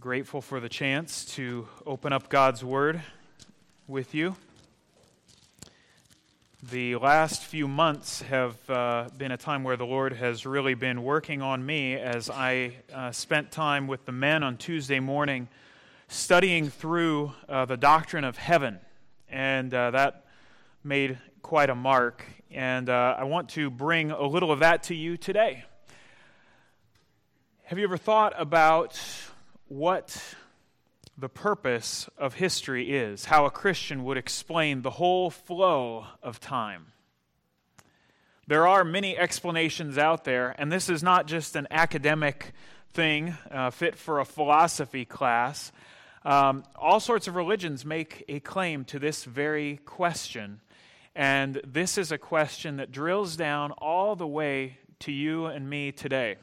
Grateful for the chance to open up God's Word with you. The last few months have been a time where the Lord has really been working on me as I spent time with the men on Tuesday morning studying through the doctrine of heaven, and that made quite a mark, and I want to bring a little of that to you today. Have you ever thought about what the purpose of history is, how a Christian would explain the whole flow of time? There are many explanations out there, and this is not just an academic thing fit for a philosophy class. All sorts of religions make a claim to this very question, and this is a question that drills down all the way to you and me today.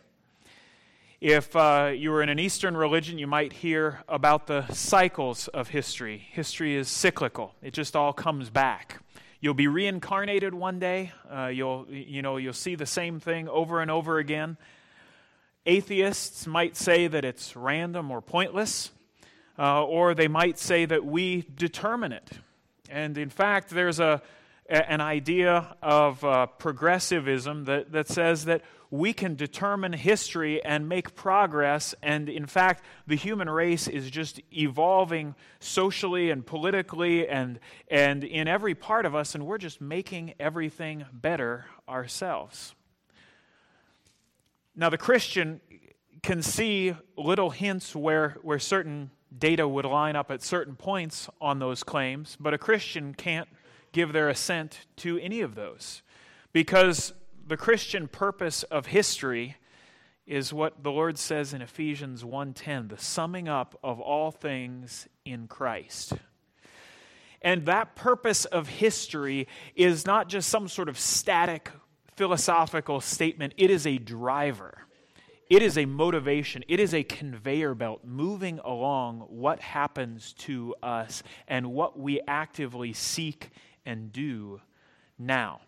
If you were in an Eastern religion, you might hear about the cycles of history. History is cyclical. It just all comes back. You'll be reincarnated one day. You'll see the same thing over and over again. Atheists might say that it's random or pointless, or they might say that we determine it. And in fact, there's an idea of progressivism that says that we can determine history and make progress, and in fact, the human race is just evolving socially and politically and in every part of us, and we're just making everything better ourselves. Now, the Christian can see little hints where certain data would line up at certain points on those claims, but a Christian can't give their assent to any of those, because the Christian purpose of history is what the Lord says in Ephesians 1:10, the summing up of all things in Christ. And that purpose of history is not just some sort of static philosophical statement. It is a driver. It is a motivation. It is a conveyor belt moving along what happens to us and what we actively seek and do now.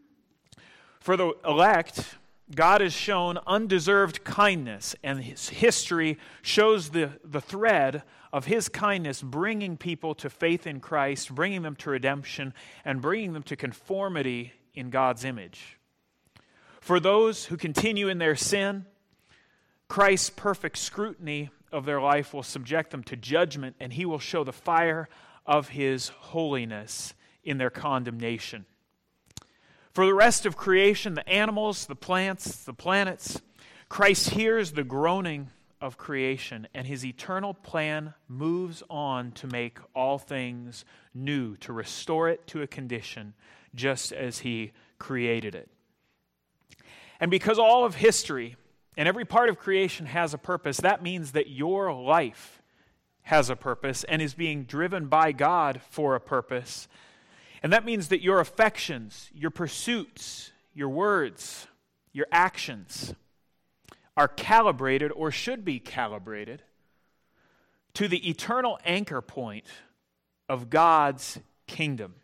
For the elect, God has shown undeserved kindness, and His history shows the thread of His kindness bringing people to faith in Christ, bringing them to redemption, and bringing them to conformity in God's image. For those who continue in their sin, Christ's perfect scrutiny of their life will subject them to judgment, and He will show the fire of His holiness in their condemnation. For the rest of creation, the animals, the plants, the planets, Christ hears the groaning of creation, and His eternal plan moves on to make all things new, to restore it to a condition just as He created it. And because all of history and every part of creation has a purpose, that means that your life has a purpose and is being driven by God for a purpose. And that means that your affections, your pursuits, your words, your actions are calibrated or should be calibrated to the eternal anchor point of God's kingdom.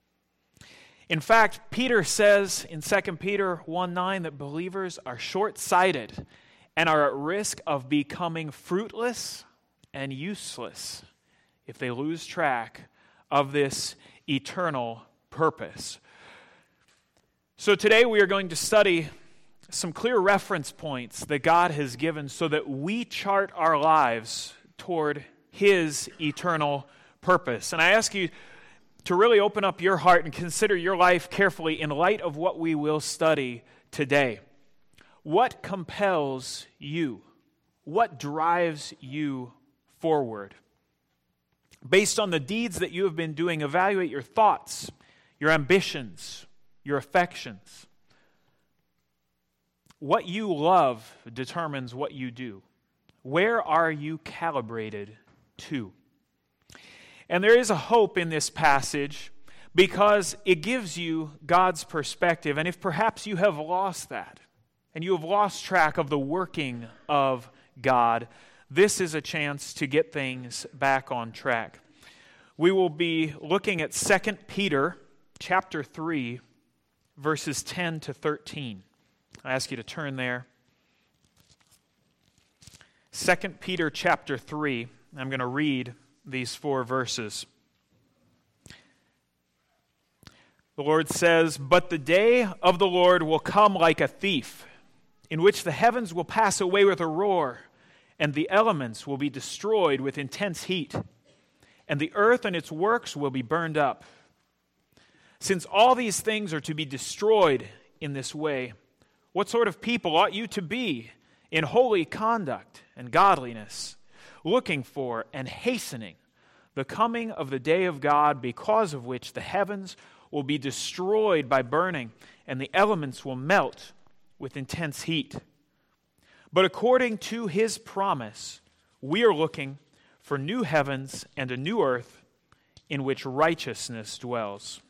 In fact, Peter says in 2 Peter 1:9 that believers are short-sighted and are at risk of becoming fruitless and useless if they lose track of this eternal purpose. So today we are going to study some clear reference points that God has given so that we chart our lives toward His eternal purpose. And I ask you to really open up your heart and consider your life carefully in light of what we will study today. What compels you? What drives you forward? Based on the deeds that you have been doing, evaluate your thoughts, your ambitions, your affections. What you love determines what you do. Where are you calibrated to? And there is a hope in this passage because it gives you God's perspective. And if perhaps you have lost that, and you have lost track of the working of God, this is a chance to get things back on track. We will be looking at 2 Peter chapter 3, verses 10 to 13. I ask you to turn there. 2 Peter chapter 3. I'm going to read these 4 verses. The Lord says, "But the day of the Lord will come like a thief, in which the heavens will pass away with a roar, and the elements will be destroyed with intense heat, and the earth and its works will be burned up. Since all these things are to be destroyed in this way, what sort of people ought you to be in holy conduct and godliness, looking for and hastening the coming of the day of God, because of which the heavens will be destroyed by burning, and the elements will melt with intense heat? But according to his promise, we are looking for new heavens and a new earth in which righteousness dwells."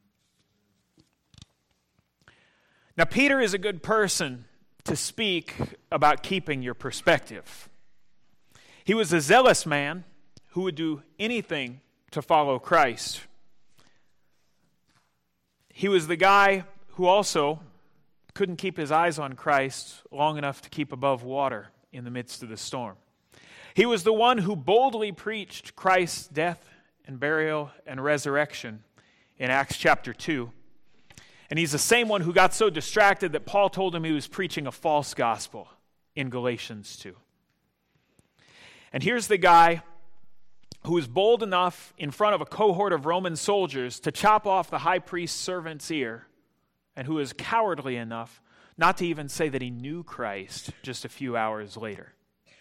Now, Peter is a good person to speak about keeping your perspective. He was a zealous man who would do anything to follow Christ. He was the guy who also couldn't keep his eyes on Christ long enough to keep above water in the midst of the storm. He was the one who boldly preached Christ's death and burial and resurrection in Acts chapter 2. And he's the same one who got so distracted that Paul told him he was preaching a false gospel in Galatians 2. And here's the guy who was bold enough in front of a cohort of Roman soldiers to chop off the high priest's servant's ear, and who is cowardly enough not to even say that he knew Christ just a few hours later.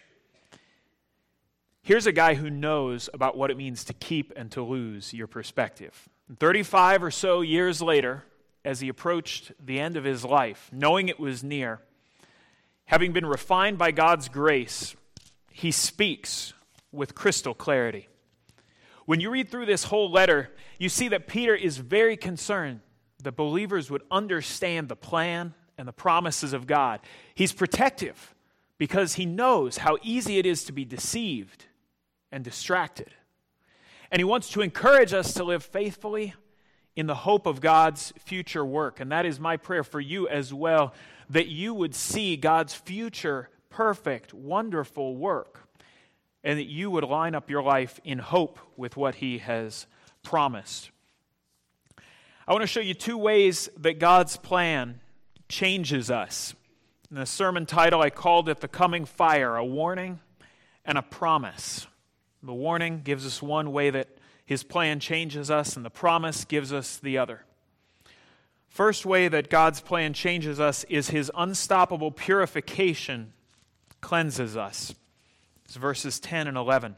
Here's a guy who knows about what it means to keep and to lose your perspective. 35 or so years later, as he approached the end of his life, knowing it was near, having been refined by God's grace, he speaks with crystal clarity. When you read through this whole letter, you see that Peter is very concerned that believers would understand the plan and the promises of God. He's protective because he knows how easy it is to be deceived and distracted. And he wants to encourage us to live faithfully in the hope of God's future work. And that is my prayer for you as well, that you would see God's future, perfect, wonderful work, and that you would line up your life in hope with what he has promised. I want to show you 2 ways that God's plan changes us. In the sermon title, I called it The Coming Fire, a warning and a promise. The warning gives us one way that his plan changes us, and the promise gives us the other. First way that God's plan changes us is his unstoppable purification cleanses us. It's verses 10 and 11.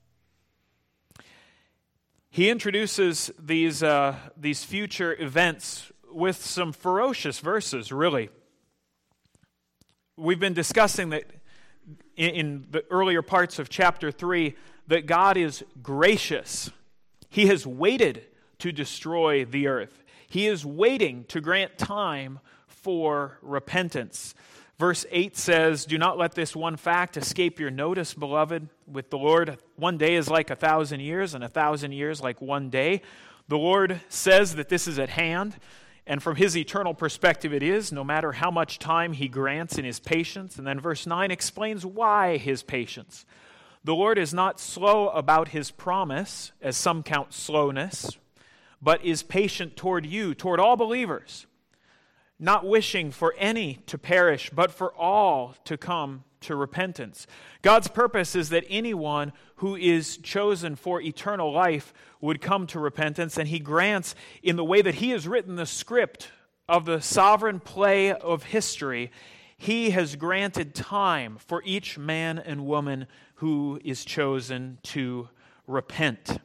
He introduces these future events with some ferocious verses, really. We've been discussing that in the earlier parts of chapter 3 that God is gracious. He has waited to destroy the earth. He is waiting to grant time for repentance. Verse 8 says, "Do not let this one fact escape your notice, beloved. With the Lord, 1 day is like 1,000 years, and 1,000 years like 1 day." The Lord says that this is at hand, and from his eternal perspective it is, no matter how much time he grants in his patience. And then verse 9 explains why his patience. The Lord is not slow about his promise, as some count slowness, but is patient toward you, toward all believers, not wishing for any to perish, but for all to come to repentance. God's purpose is that anyone who is chosen for eternal life would come to repentance, and he grants, in the way that he has written the script of the sovereign play of history, he has granted time for each man and woman who is chosen to repent.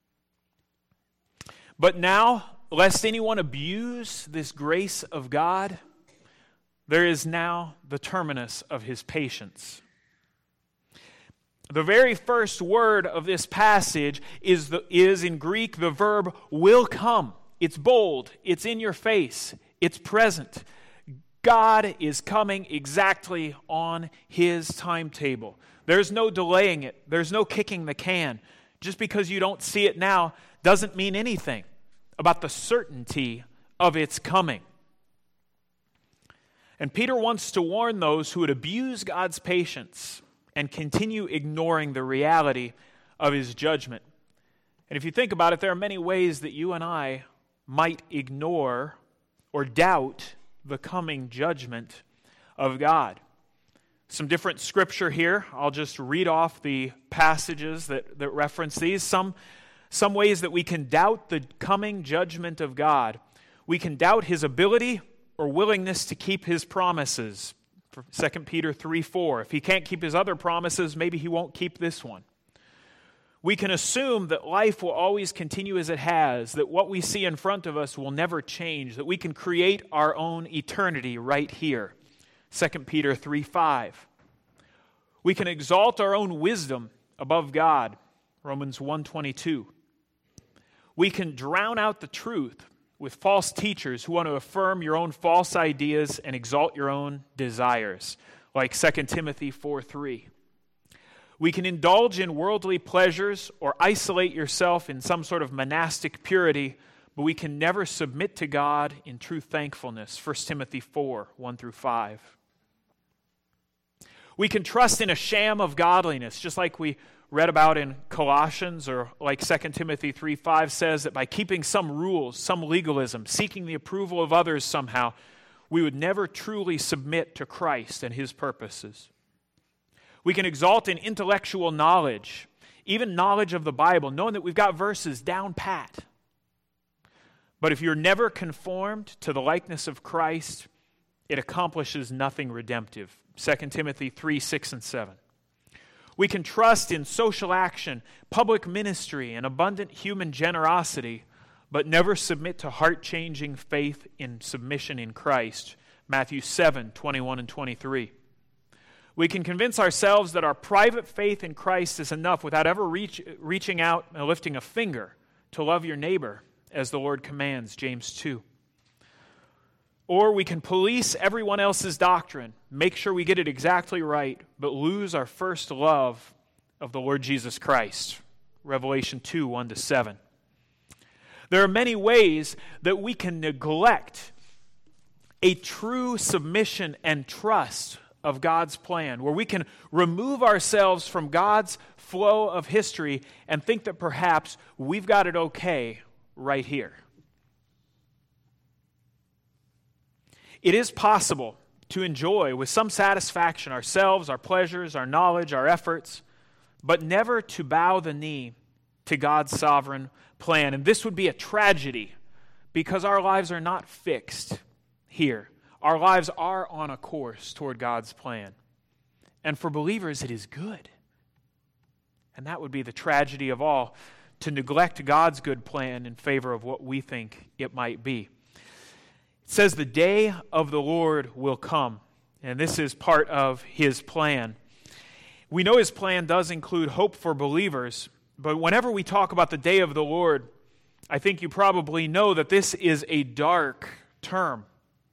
But now, lest anyone abuse this grace of God, there is now the terminus of his patience. The very first word of this passage is in Greek the verb will come. It's bold, it's in your face, it's present. God is coming exactly on his timetable. There's no delaying it. There's no kicking the can. Just because you don't see it now doesn't mean anything about the certainty of its coming. And Peter wants to warn those who would abuse God's patience and continue ignoring the reality of his judgment. And if you think about it, there are many ways that you and I might ignore or doubt the coming judgment of God. Some different scripture here. I'll just read off the passages that reference these. Some ways that we can doubt the coming judgment of God. We can doubt his ability or willingness to keep his promises. 2 Peter 3:4. If he can't keep his other promises, maybe he won't keep this one. We can assume that life will always continue as it has, that what we see in front of us will never change, that we can create our own eternity right here. 2 Peter 3:5. We can exalt our own wisdom above God. Romans 1:22. We can drown out the truth with false teachers who want to affirm your own false ideas and exalt your own desires, like 2 Timothy 4:3. We can indulge in worldly pleasures or isolate yourself in some sort of monastic purity, but we can never submit to God in true thankfulness. 1 Timothy 4:1-5. We can trust in a sham of godliness, just like we read about in Colossians, or like 2 Timothy 3:5 says, that by keeping some rules, some legalism, seeking the approval of others somehow, we would never truly submit to Christ and his purposes. We can exalt in intellectual knowledge, even knowledge of the Bible, knowing that we've got verses down pat. But if you're never conformed to the likeness of Christ, it accomplishes nothing redemptive. 2 Timothy 3:6-7. We can trust in social action, public ministry, and abundant human generosity, but never submit to heart-changing faith in submission in Christ. Matthew 7:21-23. We can convince ourselves that our private faith in Christ is enough without ever reaching out and lifting a finger to love your neighbor, as the Lord commands, James 2. Or we can police everyone else's doctrine, make sure we get it exactly right, but lose our first love of the Lord Jesus Christ. Revelation 2:1-7. There are many ways that we can neglect a true submission and trust of God's plan, where we can remove ourselves from God's flow of history and think that perhaps we've got it okay right here. It is possible to enjoy with some satisfaction ourselves, our pleasures, our knowledge, our efforts, but never to bow the knee to God's sovereign plan. And this would be a tragedy because our lives are not fixed here. Our lives are on a course toward God's plan. And for believers, it is good. And that would be the tragedy of all, to neglect God's good plan in favor of what we think it might be. It says the day of the Lord will come, and this is part of his plan. We know his plan does include hope for believers, but whenever we talk about the day of the Lord, I think you probably know that this is a dark term.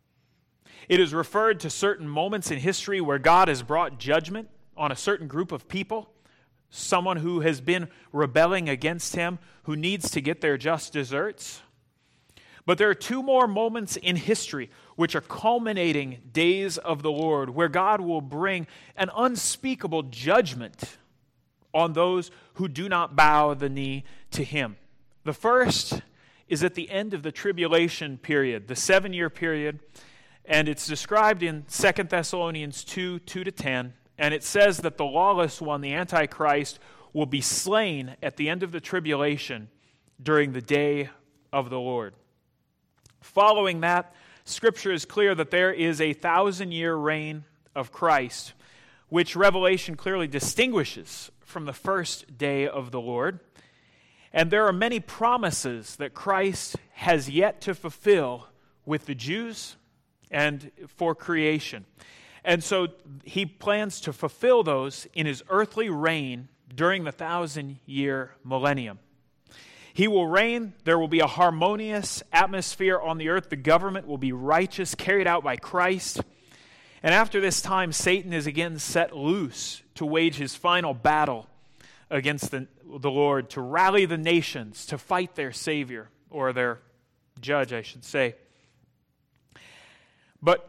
It is referred to certain moments in history where God has brought judgment on a certain group of people, someone who has been rebelling against him, who needs to get their just deserts. But there are two more moments in history which are culminating days of the Lord, where God will bring an unspeakable judgment on those who do not bow the knee to him. The first is at the end of the tribulation period, the 7-year period, and it's described in 2 Thessalonians 2:2-10, and it says that the lawless one, the Antichrist, will be slain at the end of the tribulation during the day of the Lord. Following that, Scripture is clear that there is a 1,000-year reign of Christ, which Revelation clearly distinguishes from the first day of the Lord. And there are many promises that Christ has yet to fulfill with the Jews and for creation. And so he plans to fulfill those in his earthly reign during the 1,000-year millennium. He will reign. There will be a harmonious atmosphere on the earth. The government will be righteous, carried out by Christ. And after this time, Satan is again set loose to wage his final battle against the Lord, to rally the nations, to fight their Savior, or their judge, I should say. But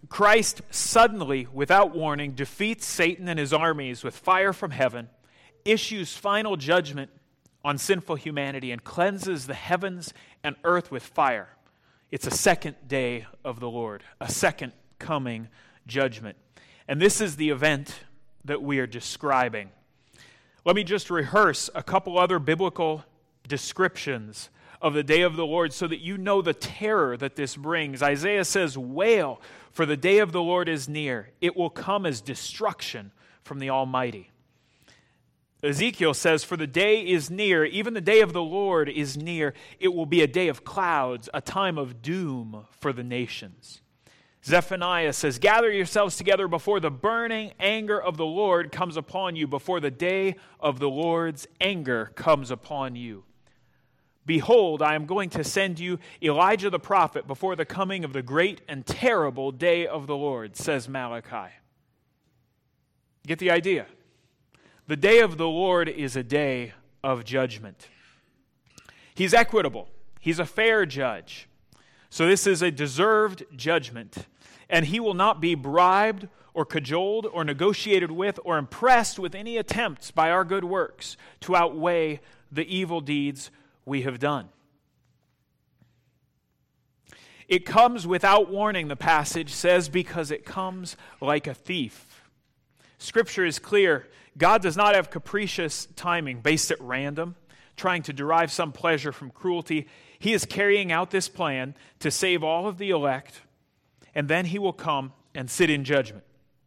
Christ suddenly, without warning, defeats Satan and his armies with fire from heaven, issues final judgment on sinful humanity, and cleanses the heavens and earth with fire. It's a second day of the Lord, a second coming judgment. And this is the event that we are describing. Let me just rehearse a couple other biblical descriptions of the day of the Lord so that you know the terror that this brings. Isaiah says, "Wail, for the day of the Lord is near. It will come as destruction from the Almighty." Ezekiel says, "For the day is near, even the day of the Lord is near. It will be a day of clouds, a time of doom for the nations." Zephaniah says, "Gather yourselves together before the burning anger of the Lord comes upon you, before the day of the Lord's anger comes upon you. Behold, I am going to send you Elijah the prophet before the coming of the great and terrible day of the Lord," says Malachi. Get the idea? The day of the Lord is a day of judgment. He's equitable. He's a fair judge. So this is a deserved judgment. And he will not be bribed or cajoled or negotiated with or impressed with any attempts by our good works to outweigh the evil deeds we have done. It comes without warning, the passage says, because it comes like a thief. Scripture is clear. God does not have capricious timing based at random, trying to derive some pleasure from cruelty. He is carrying out this plan to save all of the elect, and then he will come and sit in judgment.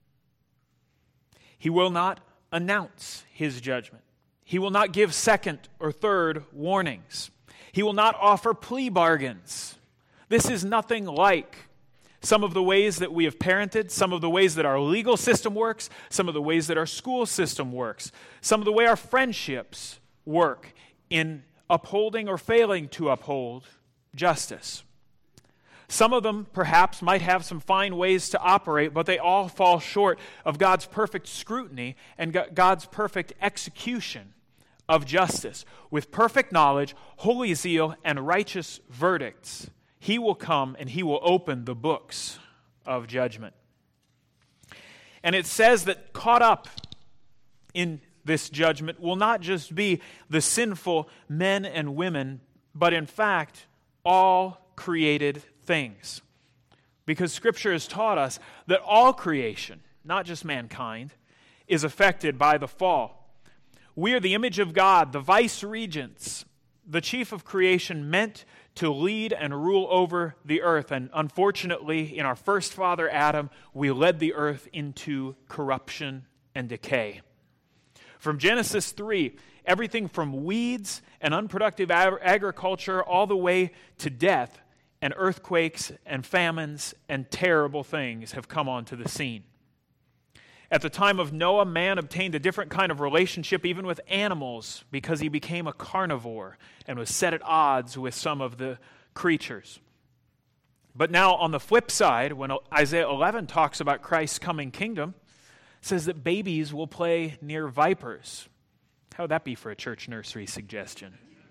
He will not announce his judgment. He will not give second or third warnings. He will not offer plea bargains. This is nothing like some of the ways that we have parented, some of the ways that our legal system works, some of the ways that our school system works, some of the way our friendships work in upholding or failing to uphold justice. Some of them perhaps might have some fine ways to operate, but they all fall short of God's perfect scrutiny and God's perfect execution of justice. With perfect knowledge, holy zeal, and righteous verdicts, he will come and he will open the books of judgment. And it says that caught up in this judgment will not just be the sinful men and women, but in fact, all created things. Because Scripture has taught us that all creation, not just mankind, is affected by the fall. We are the image of God, the vice regents, the chief of creation, meant to lead and rule over the earth. And unfortunately, in our first father, Adam, we led the earth into corruption and decay. From Genesis 3, everything from weeds and unproductive agriculture all the way to death and earthquakes and famines and terrible things have come onto the scene. At the time of Noah, man obtained a different kind of relationship even with animals because he became a carnivore and was set at odds with some of the creatures. But now on the flip side, when Isaiah 11 talks about Christ's coming kingdom, it says that babies will play near vipers. How would that be for a church nursery suggestion?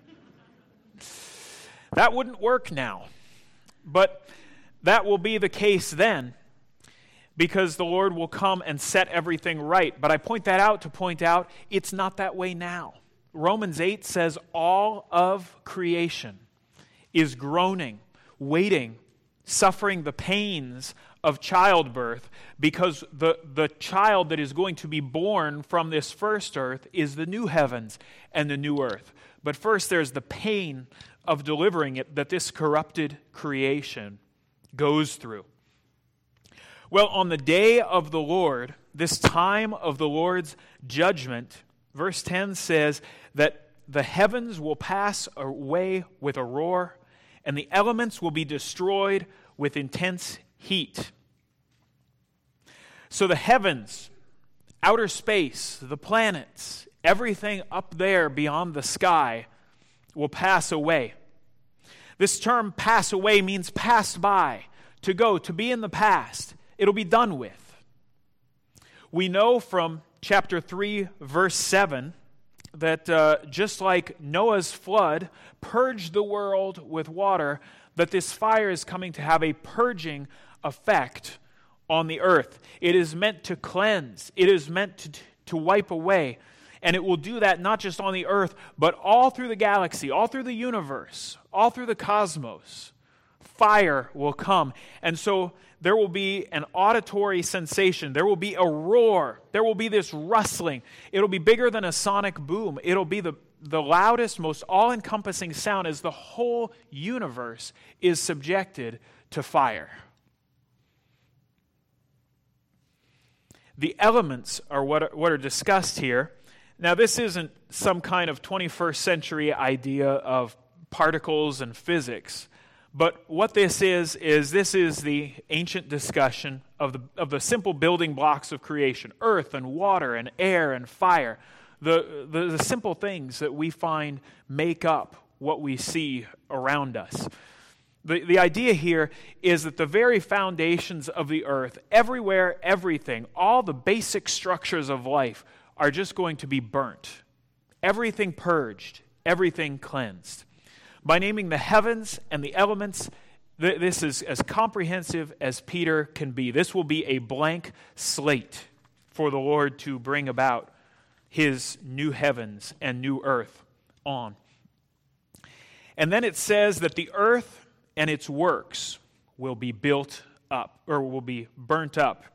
That wouldn't work now. But that will be the case then, because the Lord will come and set everything right. But I point that out to point out it's not that way now. Romans 8 says all of creation is groaning, waiting, suffering the pains of childbirth, because the child that is going to be born from this first earth is the new heavens and the new earth. But first there's the pain of delivering it that this corrupted creation goes through. Well, on the day of the Lord, this time of the Lord's judgment, verse 10 says that the heavens will pass away with a roar, and the elements will be destroyed with intense heat. So the heavens, outer space, the planets, everything up there beyond the sky will pass away. This term pass away means passed by, to go, to be in the past. It'll be done with. We know from chapter 3, verse 7, that just like Noah's flood purged the world with water, that this fire is coming to have a purging effect on the earth. It is meant to cleanse. It is meant to wipe away. And it will do that not just on the earth, but all through the galaxy, all through the universe, all through the cosmos. Fire will come. And so there will be an auditory sensation. There will be a roar. There will be this rustling. It'll be bigger than a sonic boom. It'll be the loudest, most all-encompassing sound as the whole universe is subjected to fire. The elements are what are discussed here. Now, this isn't some kind of 21st century idea of particles and physics, but what this is the ancient discussion of the simple building blocks of creation: earth and water and air and fire. The simple things that we find make up what we see around us. The idea here is that the very foundations of the earth, everywhere, everything, all the basic structures of life are just going to be burnt. Everything purged, everything cleansed. By naming the heavens and the elements, this is as comprehensive as Peter can be. This will be a blank slate for the Lord to bring about His new heavens and new earth on. And then it says that the earth and its works will be built up, or will be burnt up.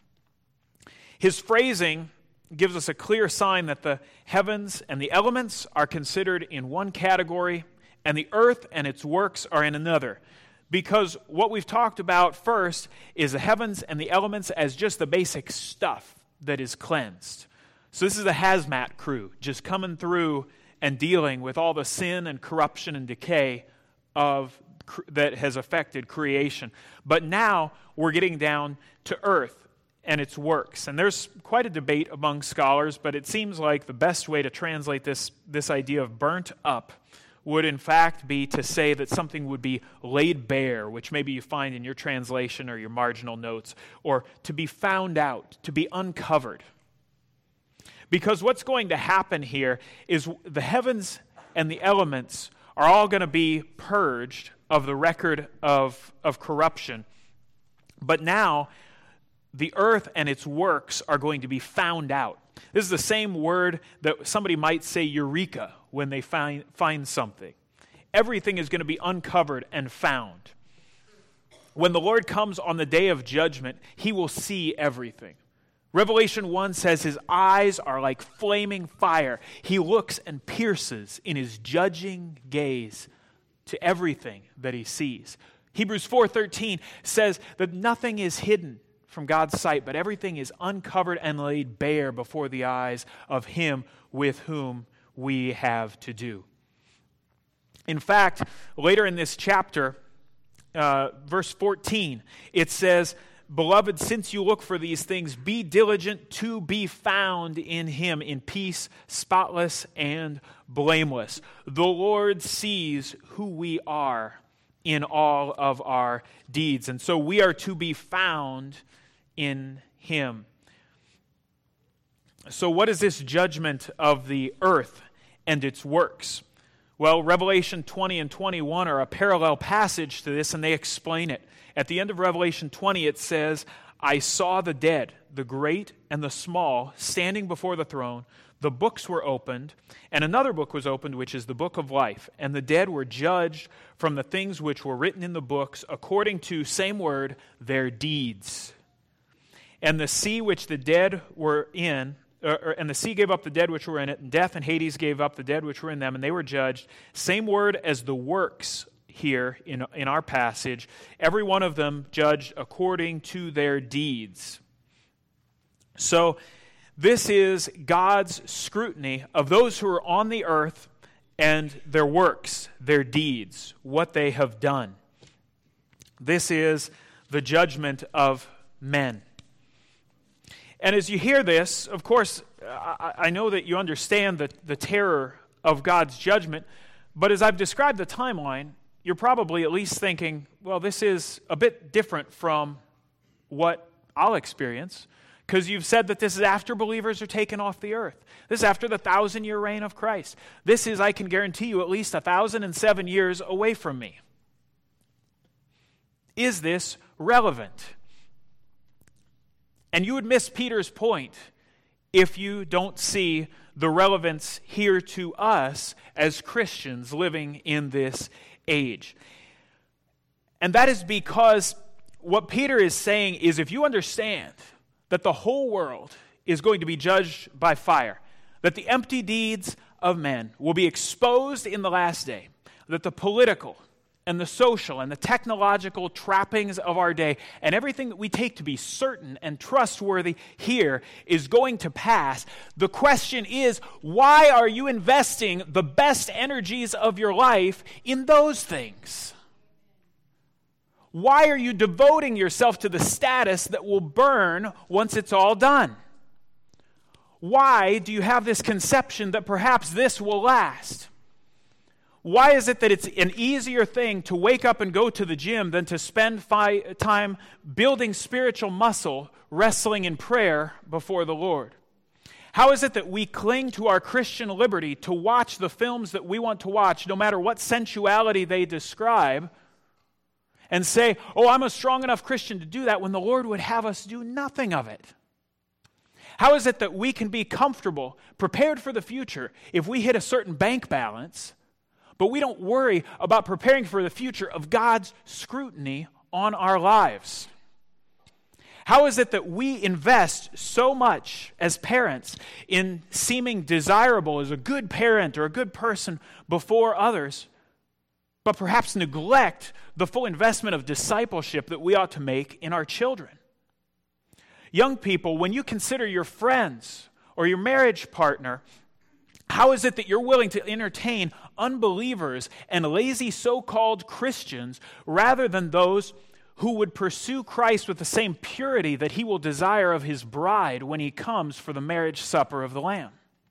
His phrasing gives us a clear sign that the heavens and the elements are considered in one category, and the earth and its works are in another. Because what we've talked about first is the heavens and the elements as just the basic stuff that is cleansed. So this is the hazmat crew, just coming through and dealing with all the sin and corruption and decay that has affected creation. But now we're getting down to earth and its works. And there's quite a debate among scholars, but it seems like the best way to translate this idea of burnt up would in fact be to say that something would be laid bare, which maybe you find in your translation or your marginal notes, or to be found out, to be uncovered. Because what's going to happen here is the heavens and the elements are all going to be purged of the record of corruption. But now, the earth and its works are going to be found out. This is the same word that somebody might say eureka when they find something. Everything is going to be uncovered and found. When the Lord comes on the day of judgment, He will see everything. Revelation 1 says His eyes are like flaming fire. He looks and pierces in His judging gaze to everything that He sees. Hebrews 4:13 says that nothing is hidden from God's sight, but everything is uncovered and laid bare before the eyes of Him with whom we have to do. In fact, later in this chapter, verse 14, it says, "Beloved, since you look for these things, be diligent to be found in Him in peace, spotless and blameless." The Lord sees who we are in all of our deeds, and so we are to be found in Him. So what is this judgment of the earth and its works? Well, Revelation 20 and 21 are a parallel passage to this, and they explain it. At the end of Revelation 20, it says, "I saw the dead, the great and the small, standing before the throne. The books were opened, and another book was opened, which is the book of life. And the dead were judged from the things which were written in the books, according to," same word, "their deeds. And the sea which the dead were in, and the sea gave up the dead which were in it, and death and Hades gave up the dead which were in them, and they were judged." Same word as the works here in our passage. Every one of them judged according to their deeds. So this is God's scrutiny of those who are on the earth and their works, their deeds, what they have done. This is the judgment of men. And as you hear this, of course, I know that you understand the terror of God's judgment, but as I've described the timeline, you're probably at least thinking, well, this is a bit different from what I'll experience, because you've said that this is after believers are taken off the earth. This is after the 1,000-year reign of Christ. This is, I can guarantee you, at least 1,007 years away from me. Is this relevant? And you would miss Peter's point if you don't see the relevance here to us as Christians living in this age. And that is because what Peter is saying is, if you understand that the whole world is going to be judged by fire, that the empty deeds of men will be exposed in the last day, that the political and the social and the technological trappings of our day and everything that we take to be certain and trustworthy here is going to pass, the question is, why are you investing the best energies of your life in those things? Why are you devoting yourself to the status that will burn once it's all done? Why do you have this conception that perhaps this will last? Why is it that it's an easier thing to wake up and go to the gym than to spend time building spiritual muscle, wrestling in prayer before the Lord? How is it that we cling to our Christian liberty to watch the films that we want to watch, no matter what sensuality they describe, and say, oh, I'm a strong enough Christian to do that, when the Lord would have us do nothing of it? How is it that we can be comfortable, prepared for the future, if we hit a certain bank balance, but we don't worry about preparing for the future of God's scrutiny on our lives? How is it that we invest so much as parents in seeming desirable as a good parent or a good person before others, but perhaps neglect the full investment of discipleship that we ought to make in our children? Young people, when you consider your friends or your marriage partner, how is it that you're willing to entertain unbelievers and lazy so-called Christians rather than those who would pursue Christ with the same purity that he will desire of his bride when he comes for the marriage supper of the Lamb?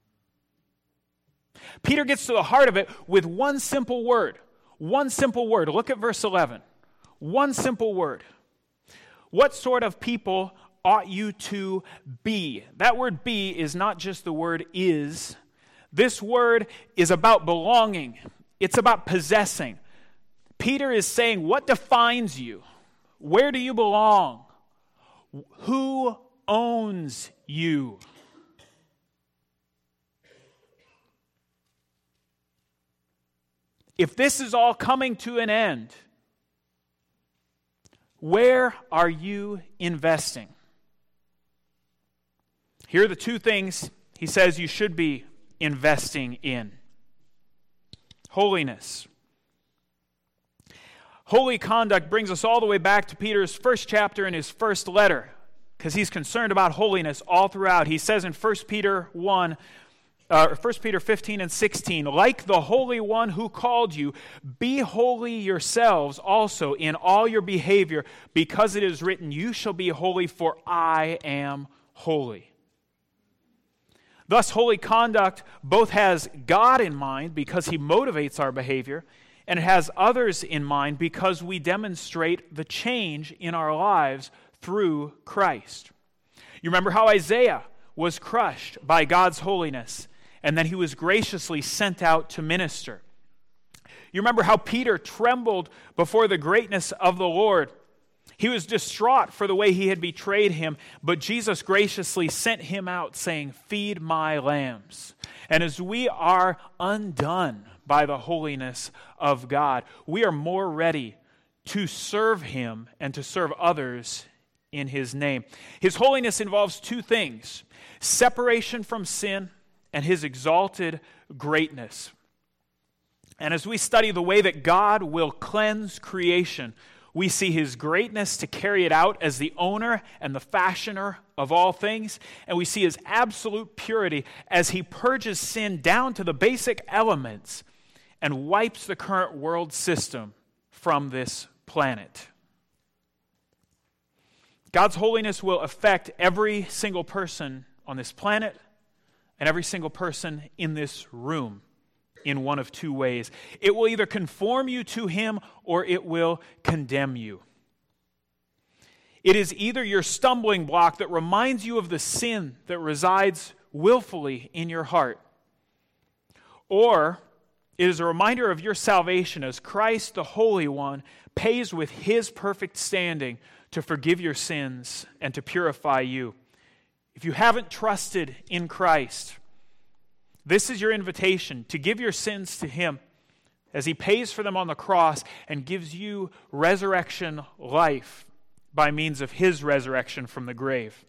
Peter gets to the heart of it with one simple word. One simple word. Look at verse 11. One simple word. What sort of people ought you to be? That word be is not just the word is. This word is about belonging. It's about possessing. Peter is saying, what defines you? Where do you belong? Who owns you? If this is all coming to an end, where are you investing? Here are the two things he says you should be investing in. Holiness. Holy conduct brings us all the way back to Peter's first chapter in his first letter, because he's concerned about holiness all throughout. He says in 1 Peter 15 and 16, like the Holy One who called you, be holy yourselves also in all your behavior, because it is written, you shall be holy, for I am holy. Thus, holy conduct both has God in mind because he motivates our behavior, and it has others in mind because we demonstrate the change in our lives through Christ. You remember how Isaiah was crushed by God's holiness, and then he was graciously sent out to minister. You remember how Peter trembled before the greatness of the Lord. He was distraught for the way he had betrayed him, but Jesus graciously sent him out saying, feed my lambs. And as we are undone by the holiness of God, we are more ready to serve him and to serve others in his name. His holiness involves two things: separation from sin and his exalted greatness. And as we study the way that God will cleanse creation, we see his greatness to carry it out as the owner and the fashioner of all things, and we see his absolute purity as he purges sin down to the basic elements and wipes the current world system from this planet. God's holiness will affect every single person on this planet and every single person in this room in one of two ways. It will either conform you to him or it will condemn you. It is either your stumbling block that reminds you of the sin that resides willfully in your heart, or it is a reminder of your salvation as Christ, the Holy One, pays with his perfect standing to forgive your sins and to purify you. If you haven't trusted in Christ, this is your invitation to give your sins to Him as He pays for them on the cross and gives you resurrection life by means of His resurrection from the grave.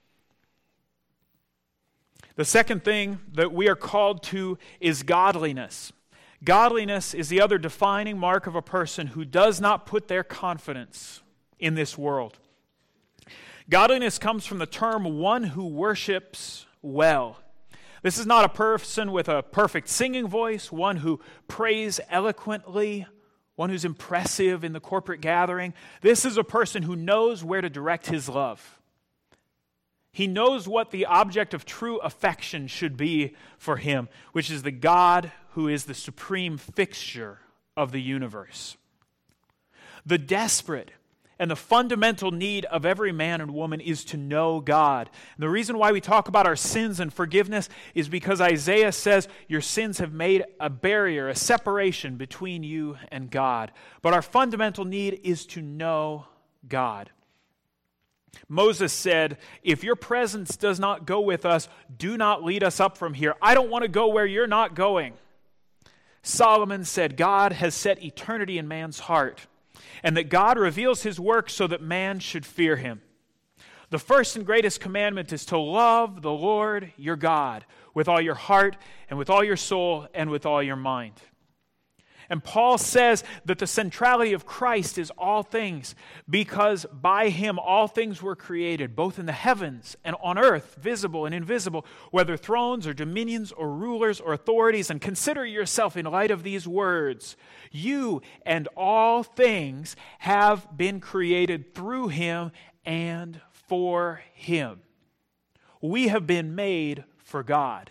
The second thing that we are called to is godliness. Godliness is the other defining mark of a person who does not put their confidence in this world. Godliness comes from the term one who worships well. This is not a person with a perfect singing voice, one who prays eloquently, one who's impressive in the corporate gathering. This is a person who knows where to direct his love. He knows what the object of true affection should be for him, which is the God who is the supreme fixture of the universe. The desperate and the fundamental need of every man and woman is to know God. And the reason why we talk about our sins and forgiveness is because Isaiah says your sins have made a barrier, a separation between you and God. But our fundamental need is to know God. Moses said, if your presence does not go with us, do not lead us up from here. I don't want to go where you're not going. Solomon said, God has set eternity in man's heart, and that God reveals His work so that man should fear Him. The first and greatest commandment is to love the Lord your God with all your heart and with all your soul and with all your mind. And Paul says that the centrality of Christ is all things, because by Him all things were created, both in the heavens and on earth, visible and invisible, whether thrones or dominions or rulers or authorities. And consider yourself in light of these words. You and all things have been created through Him and for Him. We have been made for God.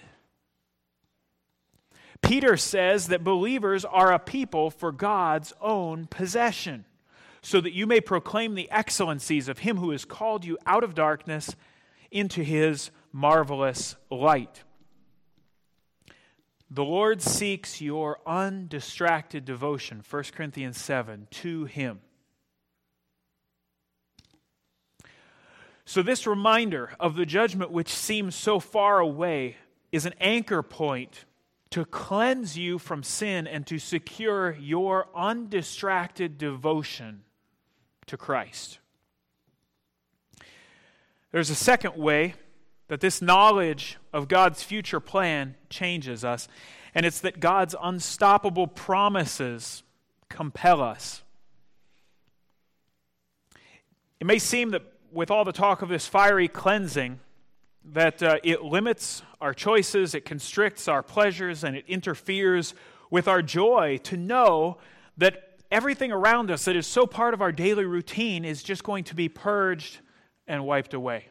Peter says that believers are a people for God's own possession, so that you may proclaim the excellencies of Him who has called you out of darkness into His marvelous light. The Lord seeks your undistracted devotion, 1 Corinthians 7, to Him. So this reminder of the judgment which seems so far away is an anchor point to cleanse you from sin and to secure your undistracted devotion to Christ. There's a second way that this knowledge of God's future plan changes us, and it's that God's unstoppable promises compel us. It may seem that with all the talk of this fiery cleansing, that it limits our choices, it constricts our pleasures, and it interferes with our joy to know that everything around us that is so part of our daily routine is just going to be purged and wiped away.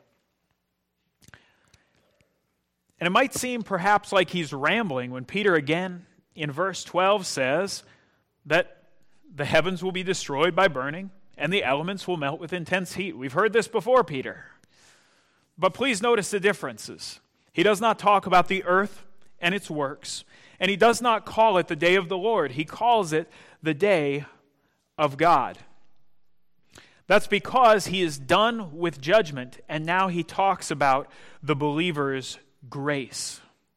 And it might seem perhaps like he's rambling when Peter again in verse 12 says that the heavens will be destroyed by burning and the elements will melt with intense heat. We've heard this before, Peter. But please notice the differences. He does not talk about the earth and its works, and he does not call it the day of the Lord. He calls it the day of God. That's because he is done with judgment, and now he talks about the believer's grace.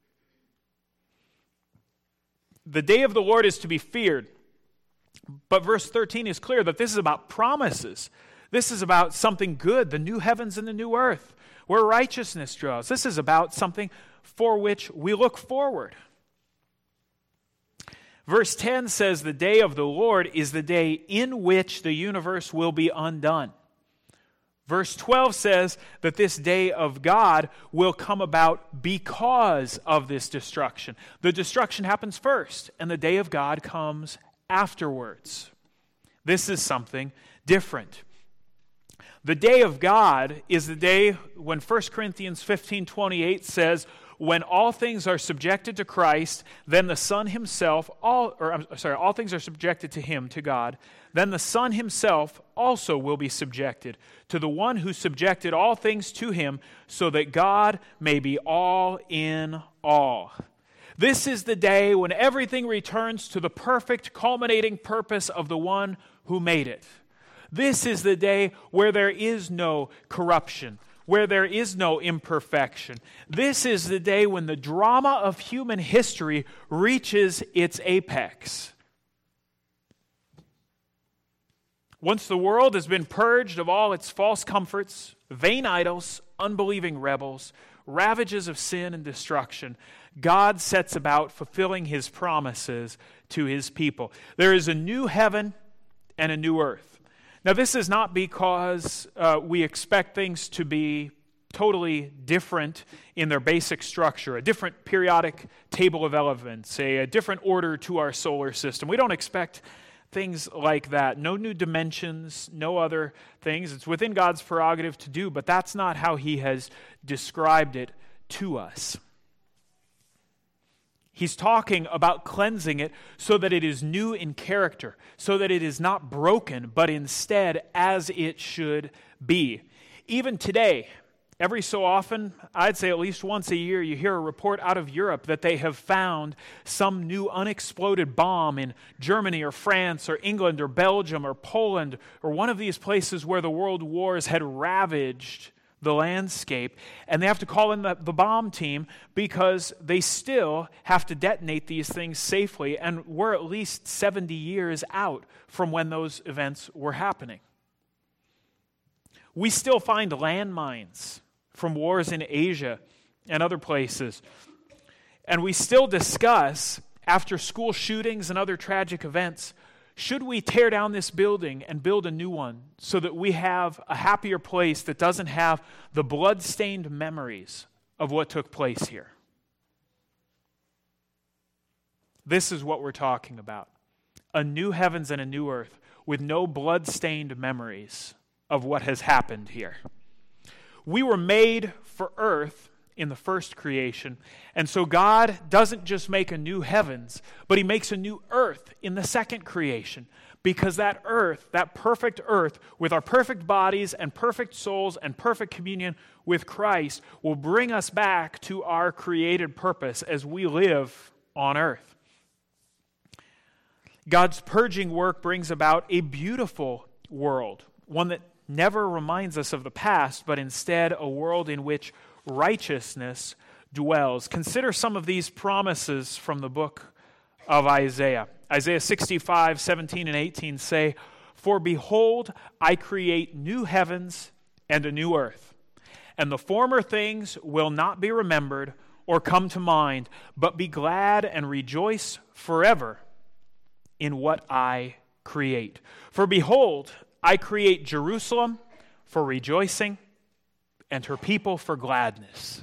The day of the Lord is to be feared, but verse 13 is clear that this is about promises. This is about something good, the new heavens and the new earth, where righteousness dwells. This is about something for which we look forward. Verse 10 says the day of the Lord is the day in which the universe will be undone. Verse 12 says that this day of God will come about because of this destruction. The destruction happens first, and the day of God comes afterwards. This is something different. The day of God is the day when 1 Corinthians 15:28 says, when all things are subjected to Christ, then the Son himself, all things are subjected to him, to God, then the Son himself also will be subjected to the one who subjected all things to him, so that God may be all in all. This is the day when everything returns to the perfect culminating purpose of the one who made it. This is the day where there is no corruption, where there is no imperfection. This is the day when the drama of human history reaches its apex. Once the world has been purged of all its false comforts, vain idols, unbelieving rebels, ravages of sin and destruction, God sets about fulfilling His promises to His people. There is a new heaven and a new earth. Now, this is not because we expect things to be totally different in their basic structure, a different periodic table of elements, a different order to our solar system. We don't expect things like that. No new dimensions, no other things. It's within God's prerogative to do, but that's not how He has described it to us. He's talking about cleansing it so that it is new in character, so that it is not broken, but instead as it should be. Even today, every so often, I'd say at least once a year, you hear a report out of Europe that they have found some new unexploded bomb in Germany or France or England or Belgium or Poland or one of these places where the world wars had ravaged the landscape, and they have to call in the bomb team because they still have to detonate these things safely, and we're at least 70 years out from when those events were happening. We still find landmines from wars in Asia and other places, and we still discuss, after school shootings and other tragic events, should we tear down this building and build a new one so that we have a happier place that doesn't have the blood-stained memories of what took place here? This is what we're talking about. A new heavens and a new earth with no blood-stained memories of what has happened here. We were made for earth in the first creation, and so God doesn't just make a new heavens, but He makes a new earth in the second creation, because that earth, that perfect earth, with our perfect bodies and perfect souls and perfect communion with Christ, will bring us back to our created purpose as we live on earth. God's purging work brings about a beautiful world, one that never reminds us of the past, but instead a world in which righteousness dwells. Consider some of these promises from the book of Isaiah. Isaiah 65, 17 and 18 say, "For behold, I create new heavens and a new earth, and the former things will not be remembered or come to mind, but be glad and rejoice forever in what I create. For behold, I create Jerusalem for rejoicing, and her people for gladness."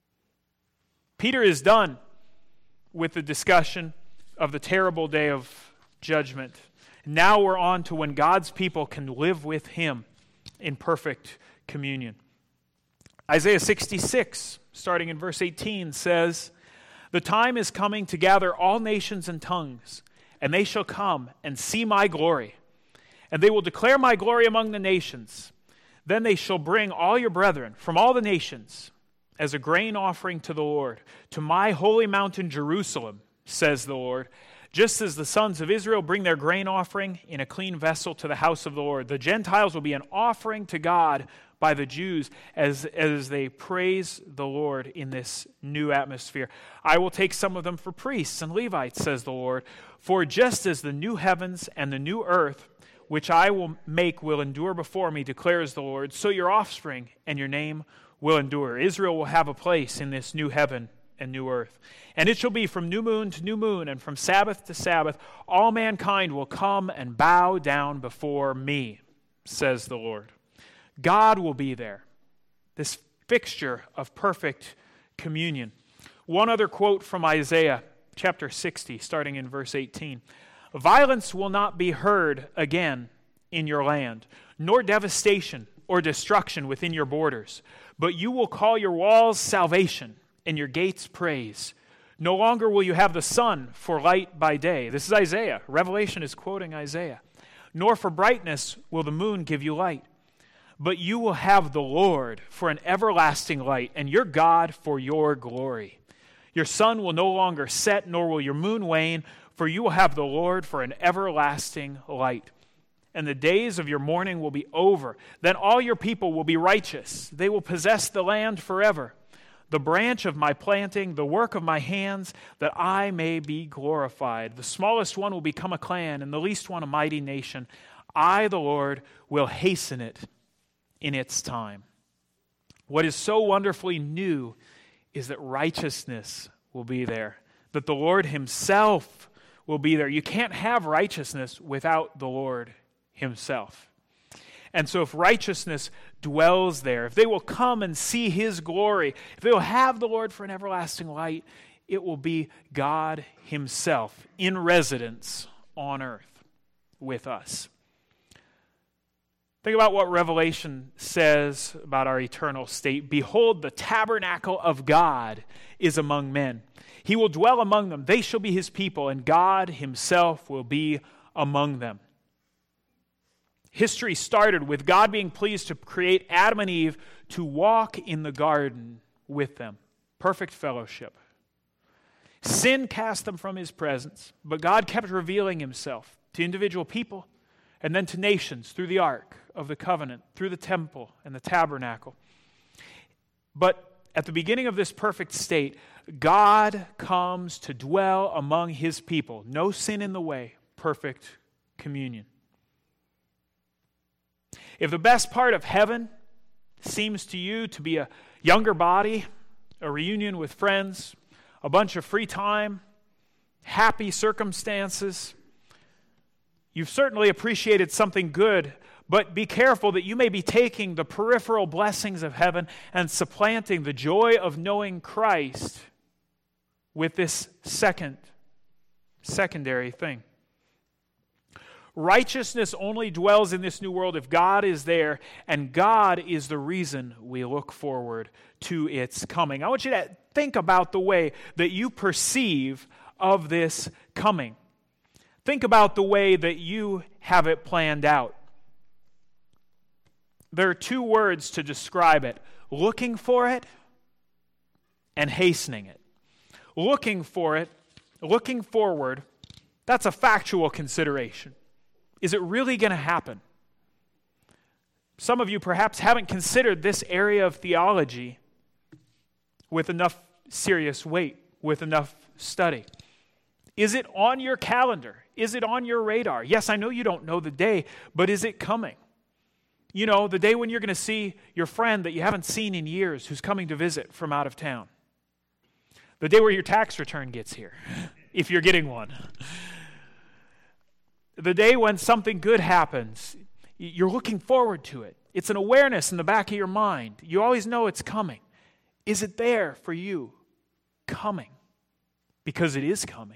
Peter is done with the discussion of the terrible day of judgment. Now we're on to when God's people can live with Him in perfect communion. Isaiah 66, starting in verse 18, says, "The time is coming to gather all nations and tongues, and they shall come and see my glory, and they will declare my glory among the nations. Then they shall bring all your brethren from all the nations as a grain offering to the Lord, to my holy mountain Jerusalem, says the Lord, just as the sons of Israel bring their grain offering in a clean vessel to the house of the Lord. The Gentiles will be an offering to God by the Jews as they praise the Lord in this new atmosphere. I will take some of them for priests and Levites, says the Lord, for just as the new heavens and the new earth which I will make will endure before me, declares the Lord, so your offspring and your name will endure. Israel will have a place in this new heaven and new earth. And it shall be from new moon to new moon, and from Sabbath to Sabbath, all mankind will come and bow down before me, says the Lord. God will be there, this fixture of perfect communion. One other quote from Isaiah chapter 60, starting in verse 18. "Violence will not be heard again in your land, nor devastation or destruction within your borders. But you will call your walls salvation and your gates praise. No longer will you have the sun for light by day." This is Isaiah. Revelation is quoting Isaiah. "Nor for brightness will the moon give you light. But you will have the Lord for an everlasting light, and your God for your glory. Your sun will no longer set, nor will your moon wane, for you will have the Lord for an everlasting light. and the days of your mourning will be over. Then all your people will be righteous. They will possess the land forever. The branch of my planting, the work of my hands, that I may be glorified. The smallest one will become a clan, and the least one a mighty nation. I, the Lord, will hasten it in its time. What is so wonderfully new is that righteousness will be there, that the Lord himself will be there. You can't have righteousness without the Lord himself. And so if righteousness dwells there, if they will come and see his glory, if they will have the Lord for an everlasting light, it will be God himself in residence on earth with us. Think about what Revelation says about our eternal state. Behold, the tabernacle of God is among men. He will dwell among them. They shall be his people, and God himself will be among them. History started with God being pleased to create Adam and Eve to walk in the garden with them. Perfect fellowship. Sin cast them from his presence, but God kept revealing himself to individual people and then to nations through the Ark of the Covenant, through the temple and the tabernacle. But at the beginning of this perfect state, God comes to dwell among his people. No sin in the way, perfect communion. If the best part of heaven seems to you to be a younger body, a reunion with friends, a bunch of free time, happy circumstances, you've certainly appreciated something good, but be careful that you may be taking the peripheral blessings of heaven and supplanting the joy of knowing Christ with this secondary thing. Righteousness only dwells in this new world if God is there, and God is the reason we look forward to its coming. I want you to think about the way that you perceive of this coming. Think about the way that you have it planned out. There are two words to describe it: looking for it and hastening it. Looking for it, looking forward, that's a factual consideration. Is it really going to happen? Some of you perhaps haven't considered this area of theology with enough serious weight, with enough study. Is it on your calendar? Is it on your radar? Yes, I know you don't know the day, but is it coming? You know, the day when you're going to see your friend that you haven't seen in years who's coming to visit from out of town. The day where your tax return gets here, if you're getting one. The day when something good happens, you're looking forward to it. It's an awareness in the back of your mind. You always know it's coming. Is it there for you? Coming. Because it is coming.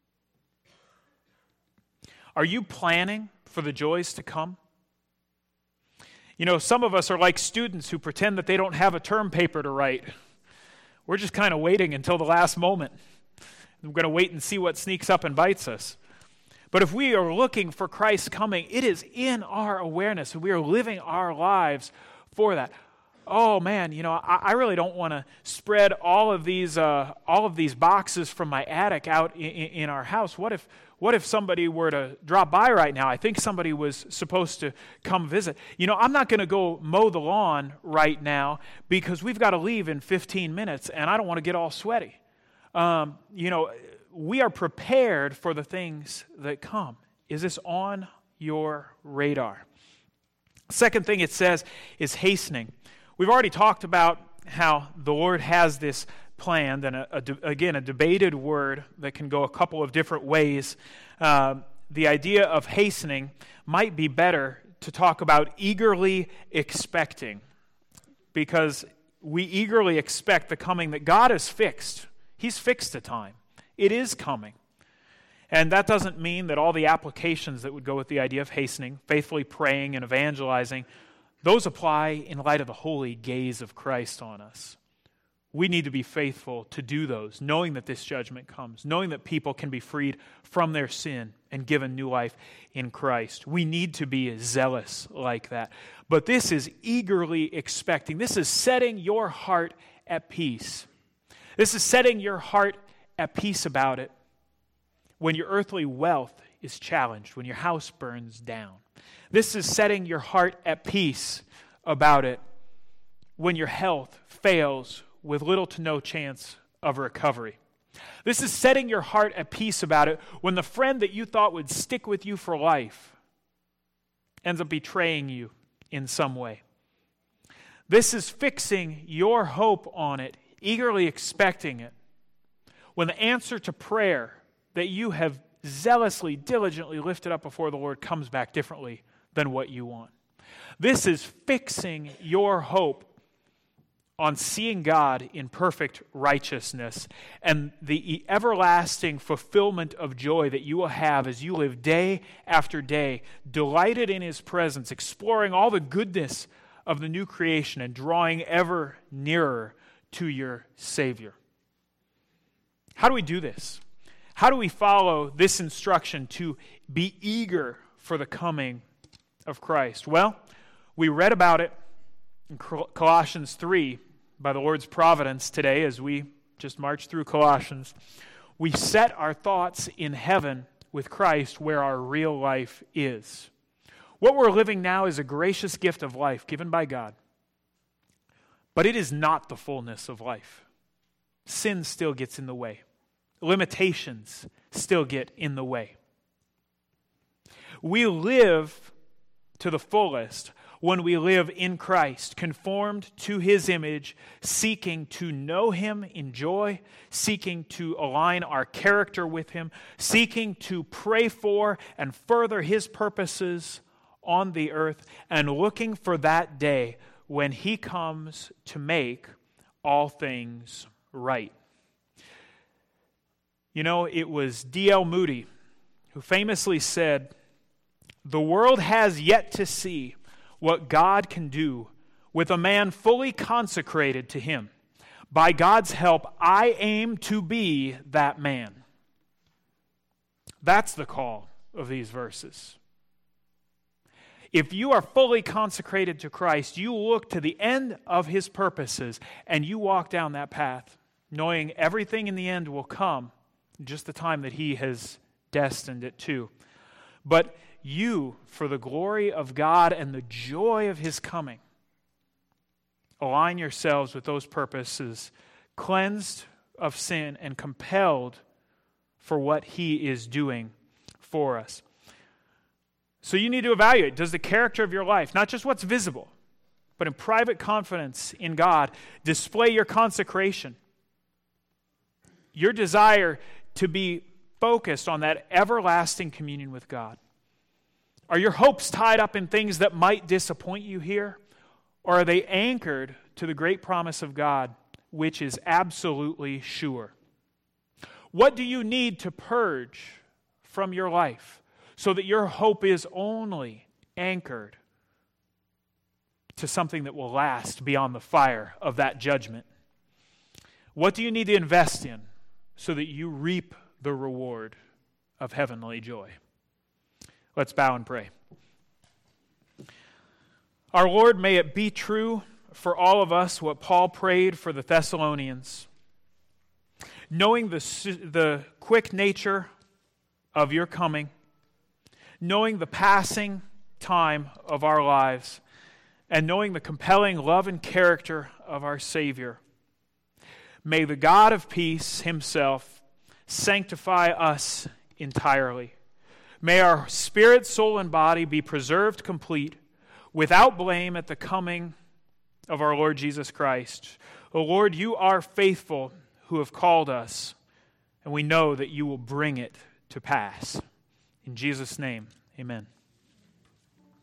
Are you planning for the joys to come? You know, some of us are like students who pretend that they don't have a term paper to write. We're just kind of waiting until the last moment. We're going to wait and see what sneaks up and bites us. But if we are looking for Christ's coming, it is in our awareness, and we are living our lives for that. Oh man, you know, I really don't want to spread all of these boxes from my attic out in our house. What if somebody were to drop by right now? I think somebody was supposed to come visit. You know, I'm not going to go mow the lawn right now because we've got to leave in 15 minutes, and I don't want to get all sweaty. You know, we are prepared for the things that come. Is this on your radar? Second thing it says is hastening. We've already talked about how the Lord has this planned, and again, a debated word that can go a couple of different ways. The idea of hastening might be better to talk about eagerly expecting, because we eagerly expect the coming that God has fixed. He's fixed a time. It is coming. And that doesn't mean that all the applications that would go with the idea of hastening, faithfully praying and evangelizing, those apply in light of the holy gaze of Christ on us. We need to be faithful to do those, knowing that this judgment comes, knowing that people can be freed from their sin and given new life in Christ. We need to be zealous like that. But this is eagerly expecting. This is setting your heart at peace. This is setting your heart at peace about it when your earthly wealth is challenged, when your house burns down, This is setting your heart at peace about it when your health fails with little to no chance of recovery. This is setting your heart at peace about it when the friend that you thought would stick with you for life ends up betraying you in some way. This is fixing your hope on it, eagerly expecting it, when the answer to prayer that you have zealously, diligently lifted up before the Lord comes back differently than what you want. This is fixing your hope on seeing God in perfect righteousness and the everlasting fulfillment of joy that you will have as you live day after day, delighted in His presence, exploring all the goodness of the new creation and drawing ever nearer to your Savior. How do we do this? How do we follow this instruction to be eager for the coming of Christ? Well, we read about it in Colossians 3 by the Lord's providence today as we just marched through Colossians. We set our thoughts in heaven with Christ where our real life is. What we're living now is a gracious gift of life given by God, but it is not the fullness of life. Sin still gets in the way. Limitations still get in the way. We live to the fullest when we live in Christ, conformed to His image, seeking to know Him in joy, seeking to align our character with Him, seeking to pray for and further His purposes on the earth, and looking for that day when He comes to make all things right. You know, it was D.L. Moody who famously said, "The world has yet to see what God can do with a man fully consecrated to Him. By God's help, I aim to be that man." That's the call of these verses. If you are fully consecrated to Christ, you look to the end of His purposes and you walk down that path, knowing everything in the end will come just the time that He has destined it to. But you, for the glory of God and the joy of His coming, align yourselves with those purposes, cleansed of sin and compelled for what He is doing for us. So you need to evaluate, does the character of your life, not just what's visible, but in private confidence in God, display your consecration, your desire to be focused on that everlasting communion with God? Are your hopes tied up in things that might disappoint you here? Or are they anchored to the great promise of God, which is absolutely sure? What do you need to purge from your life so that your hope is only anchored to something that will last beyond the fire of that judgment? What do you need to invest in so that you reap the reward of heavenly joy? Let's bow and pray. Our Lord, may it be true for all of us what Paul prayed for the Thessalonians. Knowing the quick nature of your coming, knowing the passing time of our lives, and knowing the compelling love and character of our Savior, may the God of peace Himself sanctify us entirely. May our spirit, soul, and body be preserved complete, without blame at the coming of our Lord Jesus Christ. O Lord, you are faithful who have called us, and we know that you will bring it to pass. In Jesus' name, amen.